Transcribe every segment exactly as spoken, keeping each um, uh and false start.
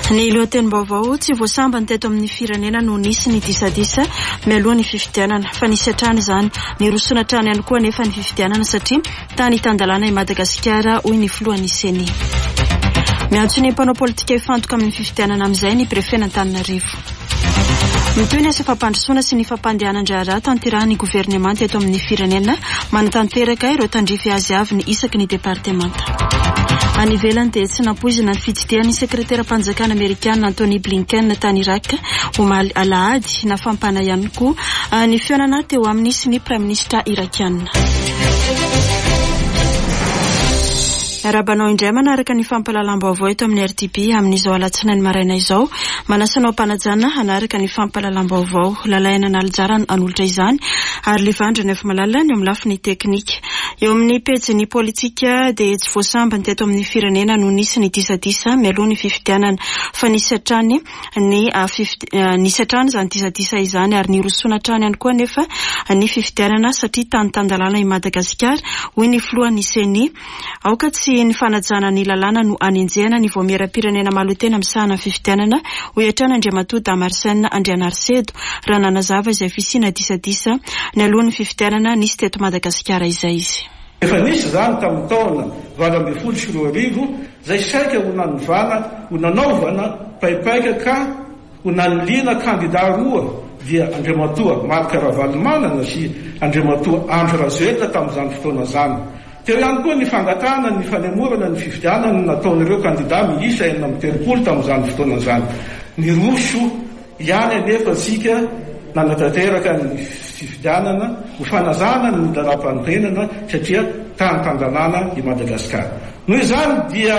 Ny lohatenim-baovao tsy voasambany teto amin'ny firenena no nisy ny disadisa mialoha ny fifidianana fa nisy hatrany izany ny rosona hatrany ihany koa nefa ny fifidianana satria tany tandalana i Madagasikara hoy ny filohan'ny seni. Miantso ny mpanao politika ifantoka amin'ny fifidianana amin'izay ny prefet n'Antananarivo. Mitoy ny asa fampandrosoana sy ny fampandehanan-draharaha tanterahan'ny gouvernement teto amin'ny firenena manatanteraka ireo tandrify azy avy ny isaky ny departemanta. Any ivelany dia tsy nampoizina ny fitsidihan'ny sekretera-panjakana Amerikana Anthony Blinken tany Irak omaly alahady na fampana ihany koa ny fionana teo amin'ny sy ny prime ministre irakiana. Arabanao indray manaraka ny fampalalam-baovao eto amin'ny R T P amin'izao alatsinainy maraina izao manasanao mpanajana hanaraka ny fampalalam-baovao lalaina nalijara an'olitra izany ary livandrina efa malala ny amin'ny lafiny teknika. Eo amin'ny pejy politika dia tsy voasambany teto amin'ny firenena no nisy ny disadisa mialoha ny fifidianana fa nisy hatrany ny nisy hatrany izany disadisa izany ary ny rosona hatrany ihany koa nefa ny fifidianana satria tany tandalana i Madagasikara hoy ny filohan'ny seni. Aoka tsy ny fanajana ny lalàna no anenjehana ny voamera-pirenena malotena misahana fifidianana ho hatrany Andriamatoa Damarsen Andrianarsedo raha nanazava izay fisina disadisa ny alohan'ny fifidianana nisy teto Madagasikara izay izy. Efa nisy zany tamin'ny taona valo ambin'ny folo sy roa arivo zay saika ho nanovana ho nanaovana paipaika ka ho nanliana kandida roa dia Andriamatoa Marc Ravalomanana sy Andriamatoa Andry Rajoelina tamin'izany fotoana zany. Teo ihany koa ny fangatana ny fanemorana ny fifidianana nataon'ireo kandida miisa enina amby telopolo tamin'izany fotoana zany. Ny roso ihany anefa tsika nanatanteraka ny fifidianana ho fanazana ny dalam-panorenana satria tany tandalana i Madagasikara. Noho izany dia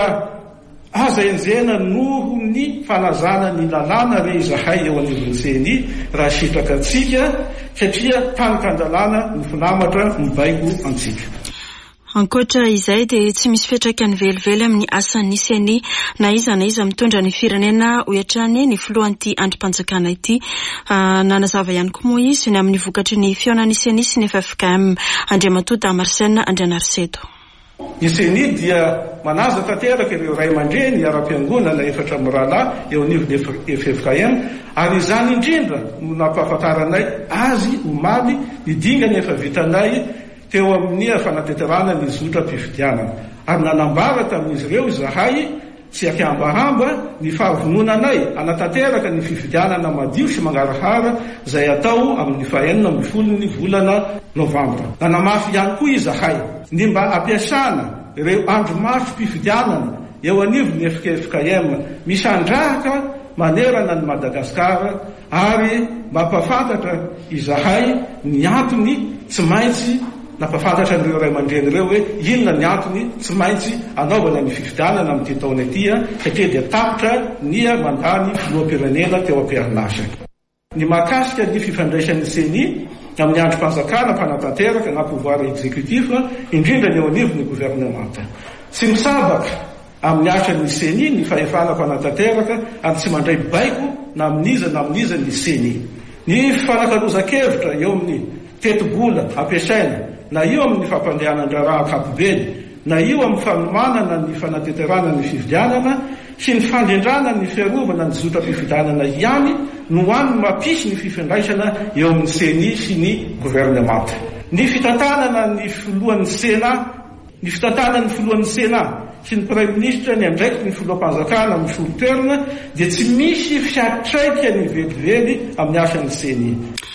aza enjehana noho ny fanazana ny lalàna re izahay eo anivon'ny seni raha sitraka atsika satria tany tandalana ny finamatra mibaiko antsika. Ankoatra izay dia tsy misy fiantraikany velively amin'ny asan'ny seni na iza na iza mitondra ny firenena ho hatrany ny filohan'ity andrim-panjakana ity nanazava ihany koa moa izy ny amin'ny vokatry ny fionan'ny seni sy ny F F K M Andriamatoa Damarsen Andrianarsedo. Ny seni dia manaza tanteraka ireo ray aman-dreny ara-piangonana efatra mirahalahy eo anivon'ny F F K M ary izany indrindra no nampahafantaranay azy omaly ny dingany efa vitanay teo amin'ny fanateterana ny zotra-pifidianana ary nanambara tamin'izy ireo izahay tsy akiambahamba ny fahavononanay anatanteraka ny fifidianana madio sy mangarahara izay atao amin'ny fahaenina amby folo ny volana novambra. Nanamafy ihany koa izahay ny mba ampiasana ireo andro maso mpifidianana eo anivon'ny F F K M misandrahaka manerana ny Madagasikara ary mampafantatra izahay ny antony tsy maintsy napafantatra n'ireo ray aman-dreny ireo hoe inona ny antony tsy maintsy anaovana ny fifidianana amin'ity taona ity satria dia tapitra ny mandany filoham-pirenena teo am-perinasa. Ny mahakasika ny fifandraisan'ny seni amin'ny androm-panjakana mpanatanteraka na pouvoir exécutif indrindra ny eo anivon'ny gouvernemanta. Tsy misabaka amin'ny asan'ny seni ny fahefana mpanatanteraka ary tsy mandray baiko na amin'iza na amin'iza ny seni. Ny fanakaloza-kevitra eo amin'ny teti-bola ampiasaina na io amin'ny fampandehanan-draharaha ankapobeny na io amin'ny fanomanana ny fanateterana ny fifidianana sy ny fandrindrana ny fiarovana ny zotra-pifidianana ihany no hany mampisy ny fifandraisana eo amin'ny seni sy ny gouvernemanta. Ny fitantanana ny filohan'ny sena ny fitantanana ny filohan'ny sena sy ny prime ministre ny andraikity ny filoham-panjakana amin'ny soliterna dia tsy misy fiatraika ny velively amin'ny asan'ny seni.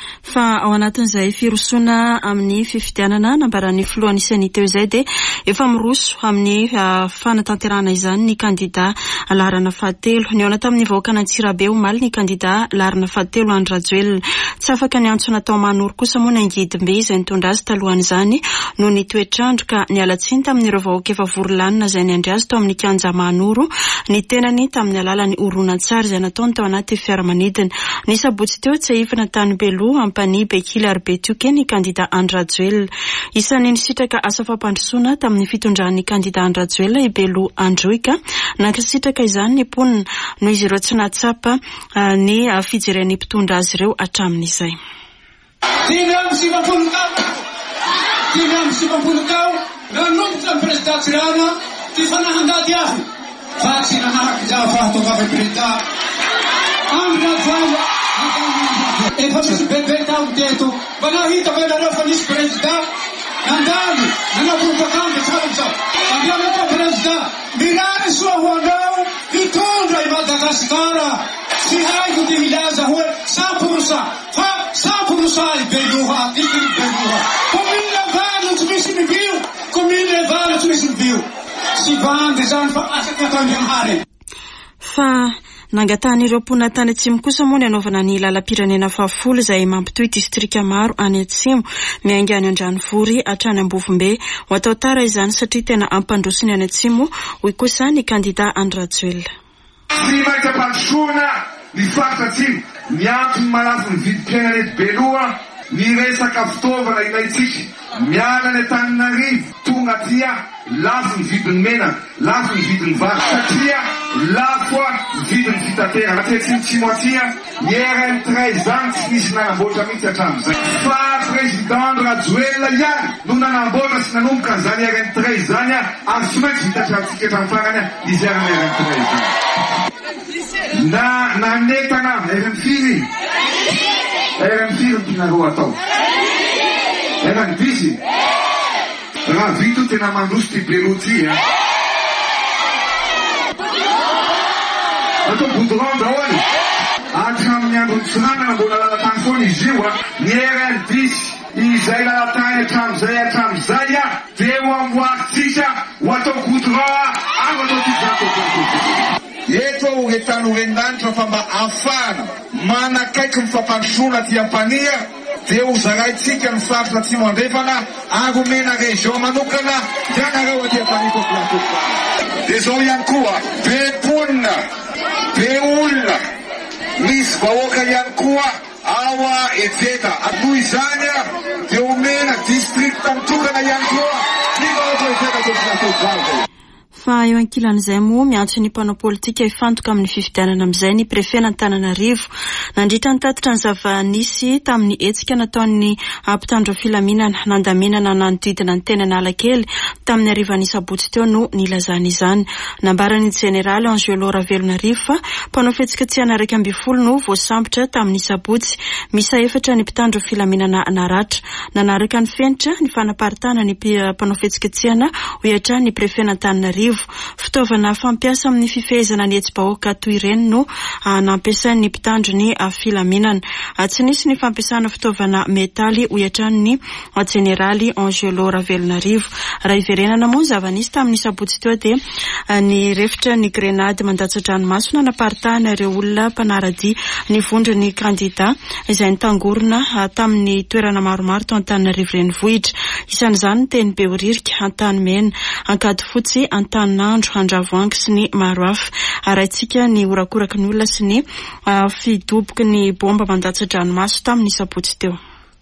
Fa ao anatin'izay firosoana amin'ny fifidianana nambaran'ny filohan'ny seni teo izay dia efa miroso amin'ny fanatanterana izany ny kandida laharana fahatelo. Ny ao tamin'ny vahoaka Antsirabe omaly ny kandida laharana fahatelo Andry Rajoelina tsy afaka ny antso natao manoro kosa moa ny Angidimbe izay nitondra azy talohan'izany no ny toetrandro ka ny alatsiny tamin'ireo vahoaka efa vorolanina izay ny andry azy tao amin'ny kianja manoro ny tenany tamin'ny alalan'ny horonan-tsary izay nataony tao anaty fiaramanidina. Ny sabotsy teo tsy ahifana tany Beloha ampany Bekila Arbetuke ny kandida Andry Rajoelina. Isan'ny nisitraka asa fampandrosoana tamin'ny fitondran'ny kandida Andry Rajoelina i Beloha Androika nankasitraka izany ny mponina no izy ireo tsy natsapa ny fijeren'ny mpitondra azy ireo hatramin'izay. Dimy amby sivapolo tao dimy amby sivapolo tao nanombotra ny presidentsirana ty fanahan-dady ahy Fatsy nahaky za fahatongava président. Andra voia. Efa misy bebe tao teto. Manao hita va nareo fa misy président. Nandalo. Nanao propaganda tsara zao. Andrianata président. Mirary soa ho anao. Hitondra i Madagasikara. Tsy haiko ty milaza hoe cent pour cent. Fa cent pour cent i Beloha. Ity i Beloha. Commune Valo tsy misy mivio. Commune Valo tsy misy mivio. Sy bandy zany fa asaky atao Ndrahary. Fa nangatan'ireo mpona tany Atsimo kosa moa ny anaovana ny lalam-pirenena fahafolo izay mampitohy distrika maro any Atsimo miainga any Andranovory hatrany Ambovombe ho atao tara izany satria tena ampandrosiny any Atsimo hoy kosa ny kandida Andry Rajoelina. Tsy maintsy ampandrosoana ny faritra Atsimo miantony malaza ny vidim-piainana eto Beloha ny resaka fitaovana ilaitsika miala ny Antananarivo tonga aty lafo ny vidiny mena, lafo ny vidiny vary satria lafo ny vidiny fitatera. Raha Atsimo aty ny R M treize any tsy nisy nanamboatra mihitsy hatramin'izay. Fa président Rajoelina ihany no nanamboatra sy nanomboka an'izany R M treize zany ary tsy maintsy vitatrantsika hatramin'ny farany izerana R M treize zany. Na nanetana R M firy R M firy mpinareo atao R M bisy raha vito tena mandroso ty Beloha ty atao goudron daholo hatramin'ny andro nitsorana mbola lalatany foana izy io ny R M bisy izay lalatany hatramin'izay hatramin'izay dia ho amboaritsika ho atao goudron agny atao ty eto ho retany horendanitra fa mba afana manakaiky mifampandrosoana ty ampania dia ho zaraitsika ny faritra Atsimo andrefana ary omena région manokana dianareo aty ampania population. Dia zao ihany koa be mponina be olona misy vahoaka ihany koa ao Ejeta atoy izany dia omena district mitokana ihany koa ny vahoaka Ejeta population. Fa eo ankilan'izay moa miantso ny mpanao politika hifantoka amin'ny fifidianana amin'izay ny prefet Antananarivo nandritra ny tatitra ny zava-nisy tamin'ny hetsika nataon'ny ampitandro filaminana nandaminana nanodidina ny tena Analakely tamin'ny harivan'ny sabotsy teo no nilazana izany. Nambarany Generaly Angelo Ravelonarivo fa mpanao fihetsiketsehana iraika amby folo no voasambotra tamin'ny sabotsy misa efatra ny mpitandro filaminana naratra. Nanaraka ny fenitra ny fanaparitana ny mpanao fihetsiketsehana ho iatra ny prefet Antananarivo. Fitaovana fampiasa amin'ny fifehezana ny hetsi-bahoaka toy ireny no nampiasain'ny mpitandro ny filaminana. Tsy nisy ny fampiasana fitaovana metaly ho iatran'ny Generaly Angelo Ravelonarivo. Raha iverenana moa zava-nisy tamin'ny sabotsy teo dia ny refitra ny grenady mandatsa-dranomasina naparitahana ireo olona mpanarady ny vondro ny kandida izay nitangorona tamin'ny toerana maromaro tao Antananarivo renivohitra. Isan'izany teny Behoririka, Antanimena, Ankady fotsy, Antaninandro, Andravoahangy sy ny maro hafa. Araitsika ny horakoraky ny olona sy ny fidoboky ny bomba mandatsa-dranomaso tamin'ny sabotsy teo.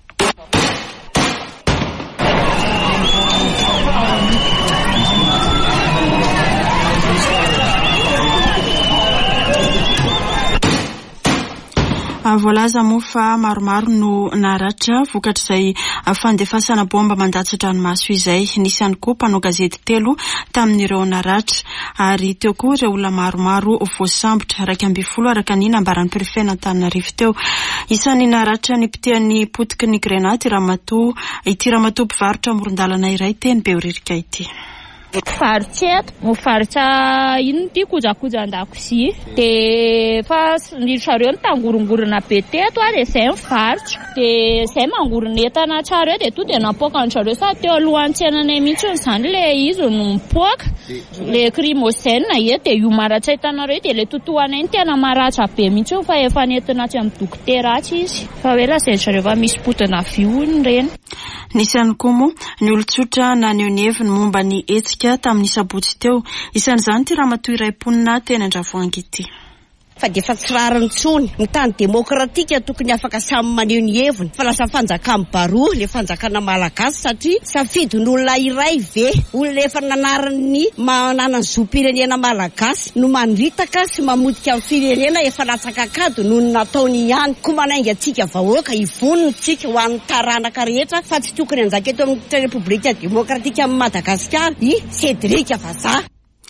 Voalaza moa fa maromaro no naratra vokatr'izay fandefasana bomba mandatsa-dranomaso izay. Nisy ihany koa mpanao gazety telo tamin'ireo naratra ary teo koa ireo olona maromaro voasambotra iraika amby folo araka ny nambaran'ny prefet Antananarivo teo. Isan'ny naratra ny mpitian'ny potiky ny grenady Ramatoa ity Ramatoa mpivarotra amoron-dalana iray teny Behoririka ity. Farotra eto, mivarotra ino ty kojakoja an-dakozia dia fa ny sareo ny tangorongorona be teto dia izay mivarotra dia izay mangoronetana tsara eo dia to dia napoaka ny sareo sa teo alohan'ny tsenanay mihitsy izany ilay izy no mipoaka ilay crimogène e dia io maratra hitanareo dia ilay totoanay ny tena maratra be mihitsy fa efa nentina tsy amin'ny dokotera atsy izy fa hoe lazainy sareo fa misy potina viony ireny. Nisy ihany koa moa ny olon-tsotra naneho ny heviny momba ny hetsika tamin'ny sabotsy teo. Isan'izany ty Ramatoa iray mponina teny Andravoahangy ity. Fa dia fa tsy rariny tsony ny tany demokratika tokony afaka samy maneho ny heviny fa lasa fanjakana baroa le fanjakana malagasy satria safidin'olona iray ve olona efa nanarany manana ny zom-pirenena malagasy no manitaka sy mamodika amin'ny firenena efa natsakakado no nataony ihany ko manainga atsika vahoaka ivoniny tsika ho an'ny taranaka rehetra fa tsy tokony anjaka eto amin'ny repoblika demokratika amin'ny Madagasikara i Cédric Vaza.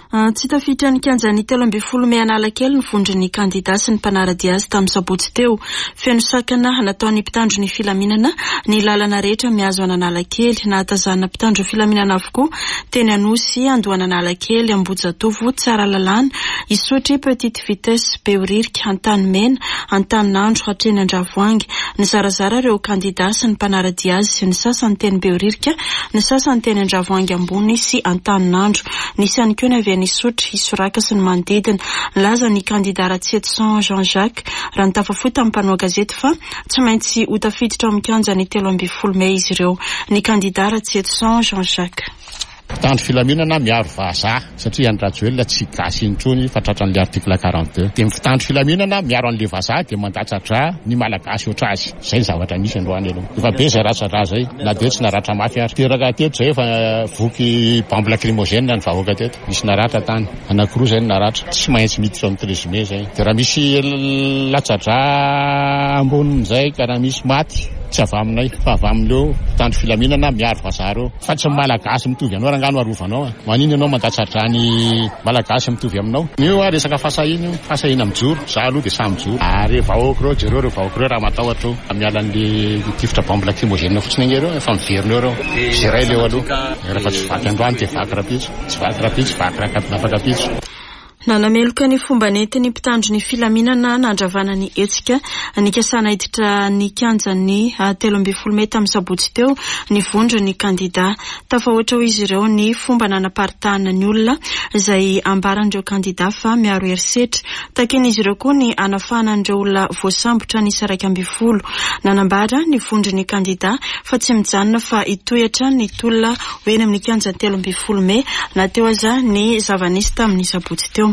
Tsy tafitra ny kianjany telo amby folo me Analakely ny vondron'ny kandida sy ny mpanarady azy tamin'ny sabotsy teo. Feno sakana nataon'ny mpitandro ny filaminana ny lalana rehetra miazo an'Analakely na hatazana mpitandro filaminana avokoa teny Anosy, Andohan'Analakely, Ambojatovo, Tsaralalàna, Isotry, Petite Vitesse, Beoririka, Antanimena, Antaninandro, hatreny Andravoangy. Ny zarazara ireo kandida sy ny mpanarady azy, ny sasany teny Beoririka, ny sasany teny Andravoangy ambony sy Antaninandro. Nisy ihany koa ny avy any Isotry, Isoraka sy ny manodidina. Laza ny kandida Ratsietson Jean-Jacques raha ny tafafota amin'ny mpanao gazety fa tsy maintsy ho tafiditra amin'ny kianjany telo amby folo me izy ireo. Ny kandida Ratsietson Jean-Jacques. Mpitandro filaminana miaro vazaha satria any Rajoelina tsy gasy intsony fa tratran'le article quarante-deux. De mpitandro filaminana miaro an'le vazaha de mandatsatra ny malagasy oatra azy. Zay zavatra misy androany aloha. Efa be zay ratsatra zay na de tsy naratra mafy ary. Teraka teto zay efa voky bombe lacrymogène ny vahoaka teto. Misy naratra tany. Anankiroa zay naratra. Tsy maintsy miditra amin'ny trésime zay. De raha misy latsatra ambonin'izay ka raha misy maty tsy avy aminay fa avy amin'leo mpitandro filaminana miaro vazaha reo. Fa tsy malagasy mitovy anao rangano arovanao. Manino ianao mandatsatra ny malagasy mitovy aminao. Io a resaka fasahina, fasahina mijoro. Za aloha de samy mijoro. Ary vahoaka reo jereo reo vahoaka reo raha matahotra amiala an'le tifitra bombe lacrymogène fotsiny iny reo efa miverina reo. Ziray leo aloha. Rehefa tsy vaky androany de vaky rapitso. Tsy vaky rapitso, vaky rakapinapakapitso. Nanameloka ny fomba nentin'ny mpitandro ny filaminana nandravana ny etsika nikasana hiditra ny kianjany telo amby folo me tamin'ny sabotsy teo ny vondro ny kandida. Tafahoatra ho izy ireo ny fomba nanaparitahana ny olona izay ambaran'ireo kandida fa miaro herisetra. Taken'izy ireo koa ny anafanan'ireo olona voasambotra ny saraka amby folo. Nanambara ny vondro ny kandida fa tsy mijanona fa hitohatra ny tolona hoeny amin'ny kianjany telo amby folo me na teo aza ny zavanisy tamin'ny sabotsy teo.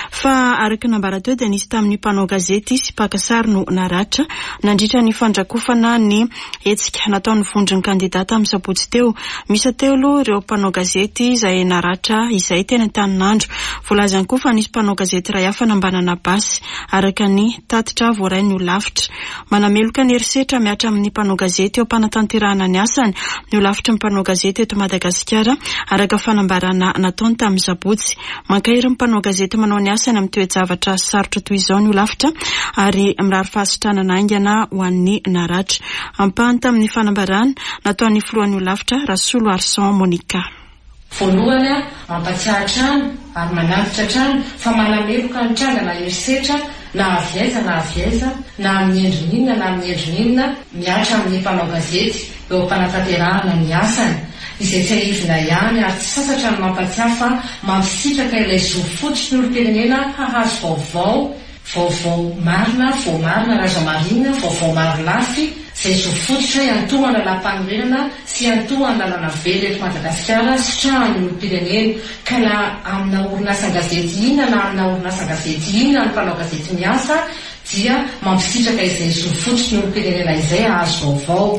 Fa araka nambara teo dia nisy tamin'ny mpanao gazety sy pakasary no naratra nandritra ny fandrakofana ny etsika nataon'ny vondron'ny kandidata amin'ny sabotsy teo. Misy teo aloha ireo mpanao gazety izay naratra izay teny Antaninandro. Voalaza ihany koa fa nisy mpanao gazety iray hafa nambanana basy araka ny tatitra voaray ny olafitra. Manameloka ny herisetra miatra amin'ny mpanao gazety eo mpanatanterahana ny asany ny olafitra mpanao gazety eto Madagasikara araka fanambarana nataony tamin'ny sabotsy. Mankairy mpanao gazety manao ny asany amin'ny toe-javatra sarotra toy izao ny olafitra ary mirary fahasitranana aingana ho an'ny naratra. Ampahany tamin'ny fanambarana nataon'ny filohan'ny olafitra Rasolo Arsan Monica. Voalohany a mampatsiaha trano ary manatitra trano fa manameloka ny trangana herisetra na aviaiza na aviaiza na amin'ny endrininina na amin'ny endrininina miatra amin'ny mpanao gazety eo mpanatanterahana ny asany. Izay tsy ahivina ihany ary tsy sasatra ny mampatsiaha fa mampisitraka ilay zo fotsy ny olom-pirenena hahazo vaovao, vaovao marina, vao marina raza marina, vaovao maro lafy, izay zo fototra iantoa andalam-panorenana sy iantoa andalana velo eto Madagasikara sy trahany olom-pirenena. Ka na amina orinasa gazety inona na amina orinasa gazety inona ny mpanao gazety miasa dia mampisitraka izay zo fotsy ny olom-pirenena izay hahazo vaovao.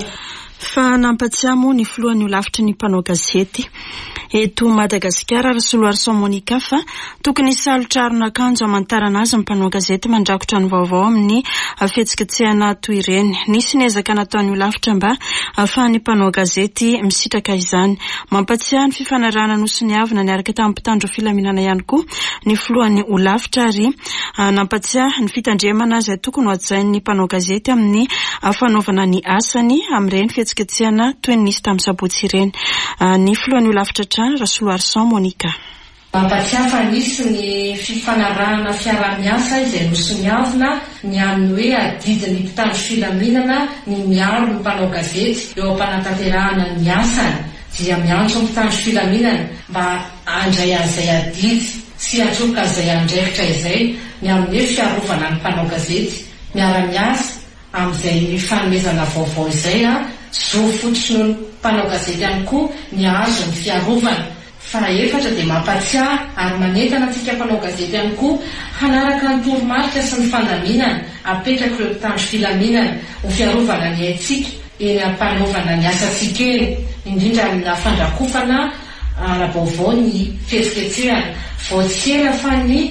Fa nampatsiamo ny filohan'ny olafitra ny mpanao gazety eto Madagasikara Rasolo Arsan Monica fa tokony salotra aron'akanjo amantarana azy mpanao gazety mandrakotra ny vaovao amin'ny fihetsiketsehana toy ireny. Nisy nezaka nataon'ny olafitra mba ahafahan'ny mpanao gazety misitraka izany. Mampatsiaha ny fifanarahana nosy ny avina niaraka tamin'ny mpitandro filaminana ihany koa ny filohan'ny olafitra ary nampatsiaha ny fitandremana izay tokony hoajain'ny mpanao gazety amin'ny fanaovana ny asany amin'ireny fihetsiketsehana toy ny nisy tamin'ny sabotsy ireny. Ny filohan'ny olafitra trano Rasolo Arsan Monica. Mampatsiaha fa nisy ny fifanarahana fiara-miasa izay nosy ny avina ny amin'ny hoe adidin'ny mpitandro filaminana ny miaro ny mpanao gazety eo am-panatanterahana ny asany dia miantso ny mpitandro filaminana mba andray an'izay adidy sy atroka izay andraikitra izay ny amin'ny hoe fiarovana ny mpanao gazety miara-miasa amin'izay fanomezana vaovao izay a zo fotsy ny mpanao gazety ihany koa ny azo ny fiarovana. Fa efatra dia mampatsiaha ary manentana antsika mpanao gazety ihany koa hanaraka ny toromarika sy ny fandaminana apetraka ireo mpitandro filaminana ho fiarovana ny aitsika eny ampanaovana ny asantsika eny indrindra amina fandrakofana ara-baovao ny fihetsiketsehana. Vao tsy ela fa ny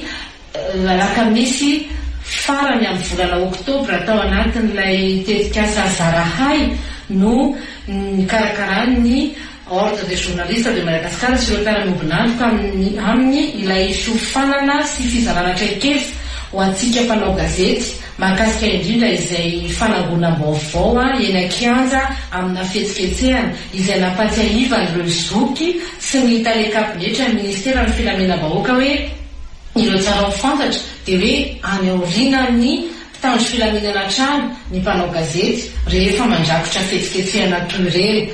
alakamisy farany amin'ny volana oktobra tao anatin'ilay tetikasa Zarahay no nikarakarany ny ordre des journalistes de Madagascar sy ireo mpiara-miombon'androka amin'ny aminy ilay fiofanana sy fizarana traikefa ho antsika mpanao gazety mahakasika indrindra izay fanangonam-baovao eny Ankianja amina fihetsiketsehana izay nampatsiahiva ireo zoky sy ny talekapinetra ny ministera ny filaminam-bahoaka hoe ireo tsara ho fantatra dia hoe any aoriana ny mpitandro filaminana trano ny mpanao gazety rehefa mandrakotra fihetsiketsehana toy ireny.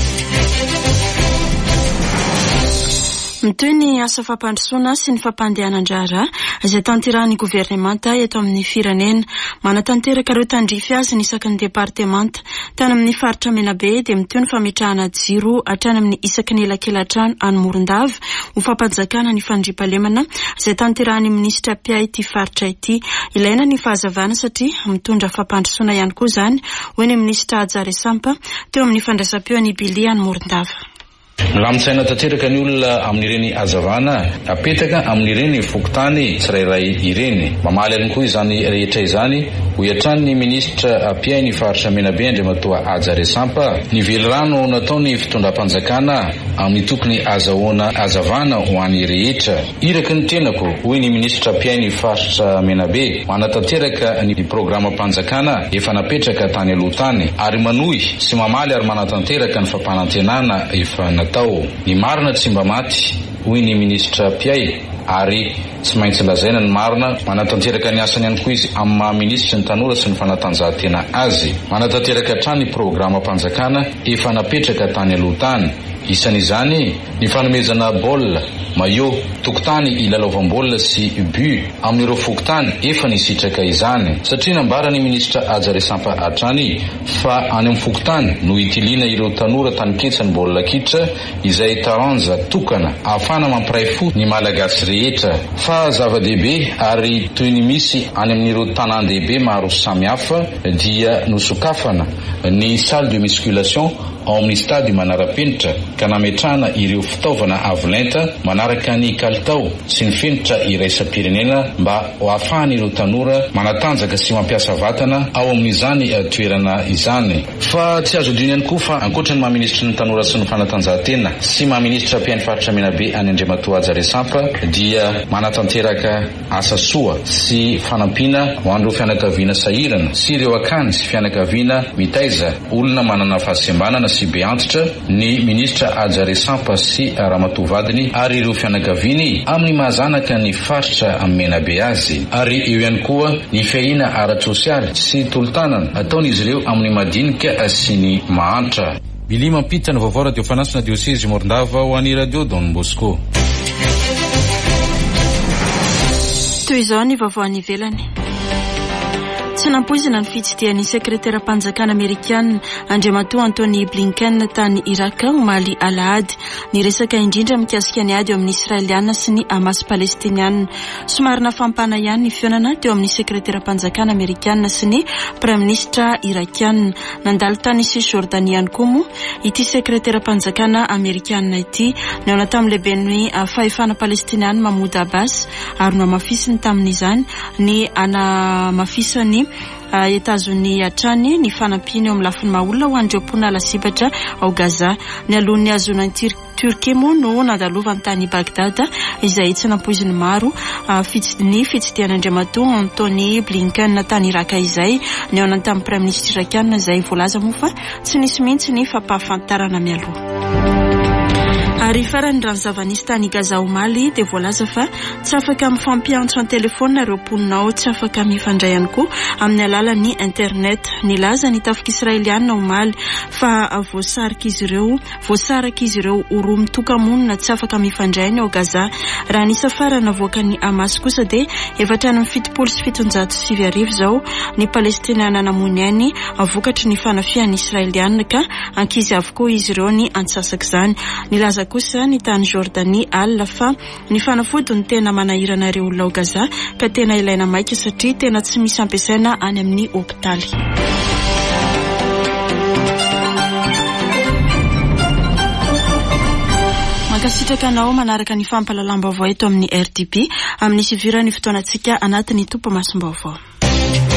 Mitoy ny asa fampandrosoana sy ny fampandehanan-draharaha izay tanterahan'ny governemanta eto amin'ny firenena. Manatanteraka ireo tandrify azy ny isaky ny departemanta tany amin'ny faritra Menabe dia mitoy ny fametrahana jiro hatrany amin'ny isaky ny elakelan-trano any Morondava ho fampanjakana ny fandriampahalemana izay tanterahan'ny minisitra Piay ity faritra ity. Ilaina ny fahazavana satria mitondra fampandrosoana ihany koa izany hoy ny minisitra Ajare Sampa teo amin'ny fandraisam-peo any Bili any Morondava. Milamitsaina tanteraka ny olona amin'ireny hazavana apetaka amin'ireny fokotany tsirairay ireny. Mamaly ihany koa izany rehetra izany ho iatran'ny minisitra Piay ny faritra Menabe Andriamatoa Ajare Sampa ny velirano nataony fitondram-panjakana amin'ny tokony azahoana hazavana ho an'ny rehetra. Iraka ny tenako hoy ny minisitra Piay ny faritra Menabe manatanteraka ny programam-panjakana efa napetraka tany aloha tany ary manohy sy mamaly ary manatanteraka ny fampanantenana efa natao. Ny marina tsy mba maty hoy ny minisitra Piay ary tsy maintsy lazaina ny marina manatanteraka ny asany ihany koa izy amin'ny maha-minisitry ny tanora sy ny fanatanjahantena azy. Manatanteraka hatrany ny programam-panjakana efa napetraka tany aloha tany. Isan'izany ny fanomezana baolina, maillot, tokotany ilalaovam-baolina sy but amin'ireo fokotany efa nisitraka izany satria nambarany minisitra Ajare Sampa hatrany fa any amin'ny fokotany no itiliana ireo tanora tany ketsany baolina kitra izay taranja tokana ahafana mampiray fo ny malagasy rehetra. Fa zava-dehibe ary toy ny misy any amin'ireo tanan-dehibe maro samihafa dia nosokafana ny salle de musculation ao amin'ny stady manara-penitra ka nametrahana ireo fitaovana avolenta manaraka ny kalitao sy ny fenitra iraisam-pirenena mba ho ahafahan'ireo tanora manatanjaka sy mampiasa vatana ao amin'izany toerana izany. Fa tsy azo adino ihany koa fa ankoatra ny maha-ministra ny tanora sy ny fanatanjahantena sy maha-ministra Piay ny faritra Menabe any Andriamatoa Ajare Sampa dia manatanteraka asa soa sy fanampiana ho an'ireo fianakaviana sahirana sy ireo akany sy fianakaviana mitaiza olona manana fahasembanana sy be antitra ny minisitra Ajare Sampa sy ramatoavadiny ary ireo fianakaviany amin'ny mahazanaka ny faritra amin'ny Menabe azy. Ary eo ihany koa ny fiaina ara-tsosialy sy tolotanana ataon'izy ireo amin'ny madinika sy ny mahantra. Bili mampita ny vaovao radio fanasina dioseze Morondava ho an'i radio Don Bosco. Toy izao ny vaovao any ivelany. Tsy nampoizina ny fitsidihan'ny sekretera-panjakana Amerikana Andriamatoa Antony Blinken tany Iraka omaly alahady ny resaka indrindra mikasika ny ady eo amin'ny Israeliana sy ny Hamas Palestiniana. Somary nafampana ihany ny fionana teo amin'ny sekretera-panjakana Amerikana sy ny praiminisitra Irakiana. Nandalo tany Cisjordania ihany koa moa ity sekretera-panjakana Amerikana ity neona tamin'ny lehiben'ny fahefana Palestiniana Mahmoud Abbas ary namafisiny tamin'izany ny anamafisany Uh, Etats-Unis hatrany ny fanampiana eo amin'ny lafiny maolona ho an'ireo mponala sibatra ao Gaza. Ny alohan'ny azonan'ny Turkia moa no nandalovany tany Bagdad izay tsy nampoiziny maro uh, fitsidiny fitsidihan'Andriamatoa Antony Blinken tany Iraka izay ny ao tamin'ny praiminisitra irakiana izay voalaza moa fa tsy nisy mihitsy ny fampahafantarana mialoha. Ary farany rano zavanisy tany Gaza omaly dia voalaza fa tsy afaka mifampiantso amin'ny telefona ireo mponinao, tsy afaka mifandray ihany koa amin'ny alalan'ny internet. Nilaza ny tafika Israeliana omaly fa voasarika izy ireo voasaraka izy ireo oro mitoka-monina tsy afaka mifandray ao Gaza. Raha ny safara navoaka ny Hamas kosa dia efatrany amin'ny fitopolo sy fitonjato sy sivy arivo izao ny Palestiniana namony ainy vokatry ny fanafian'ny Israeliana ka ankizy avokoa izy ireo ny antsasaka izany. Nilaza kosa ny tany Jordanie alina fa ny fanafody ny tena manahirana ireo olona ao Gaza ka tena ilaina maika satria tena tsy misy ampiasaina any amin'ny hopitaly. Mankasitraka anao manaraka ny fampalalam-baovao eto amin'ny R T P amin'ny sivirany fotoanantsika anatin'ny topo masom-baovao.